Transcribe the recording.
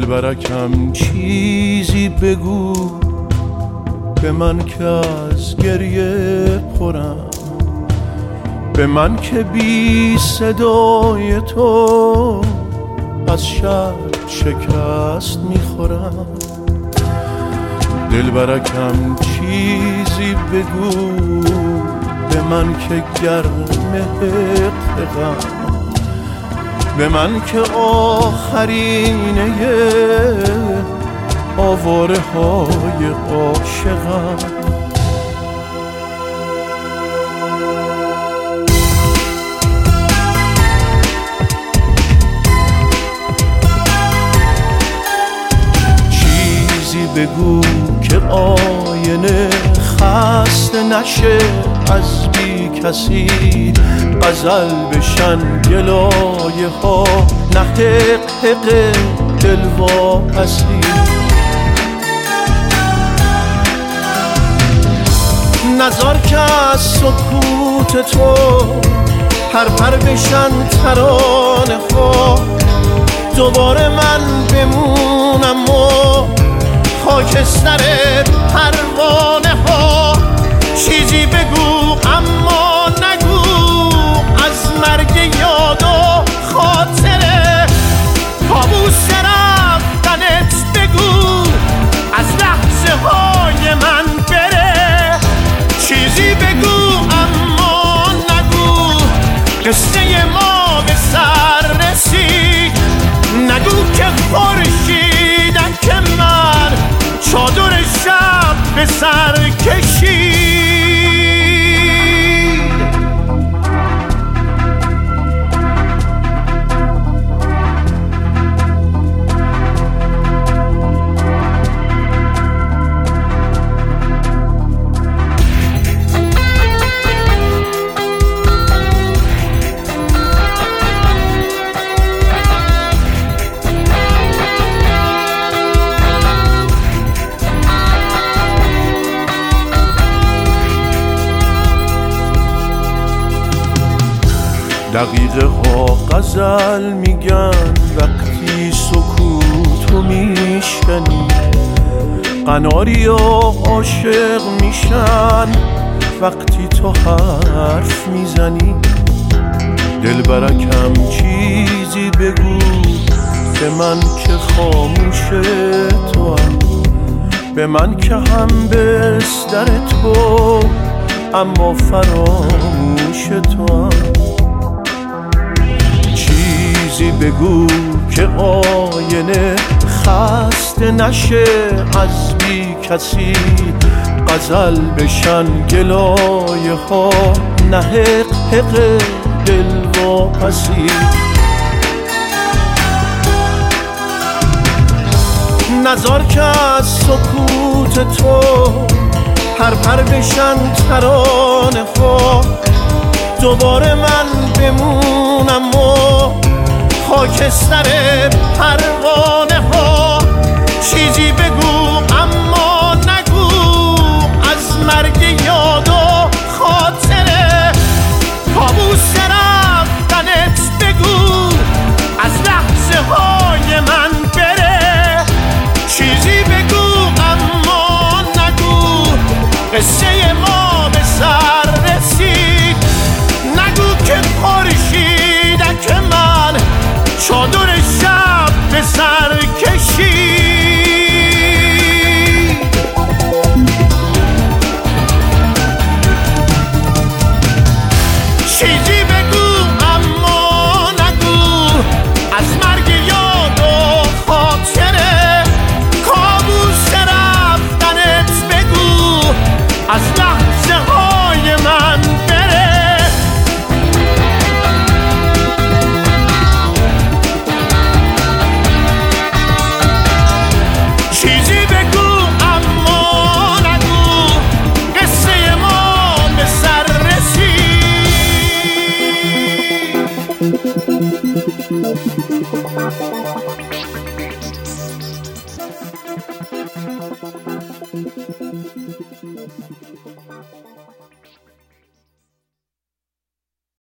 دلبرکم چیزی بگو به من که از گریه پرم، به من که بی صدای تو از شب شکست میخورم. دلبرکم چیزی بگو به من که گرم حقم، به من که آخرینه آواره های عاشقم. چیزی بگو که آینه خسته نشه از بی کسی، غزل بشن گلایه ها نه حق دل واپسی. نزار که از سکوت تو پر بشن ترانه ها، دوباره من بمونم و خاکستر پروانه ها. چیزی بگو اما نگو از مرگ یاد و خاطره، کابوس رفتنت بگو از لحظه های من بره. چیزی بگو اما نگو قصه ما به سر رسید، نگو که خورشیدم که من چادر شب به سر کشید. دقیقه ها غزل میگن وقتی سکوتو میشنی، قناری ها عاشق میشن وقتی تو حرف میزنی. دلبرکم چیزی بگو به من که خاموش تو هم، به من که هم بستر تو اما فراموش تو هم. چیزی بگو که آینه خسته نشه از بی کسی، غزل بشن گلایه ها نه حق دل واپسی. نزار که از سکوت تو پر بشن ترانه ها، دوباره من بمونم و خاکستر پروانه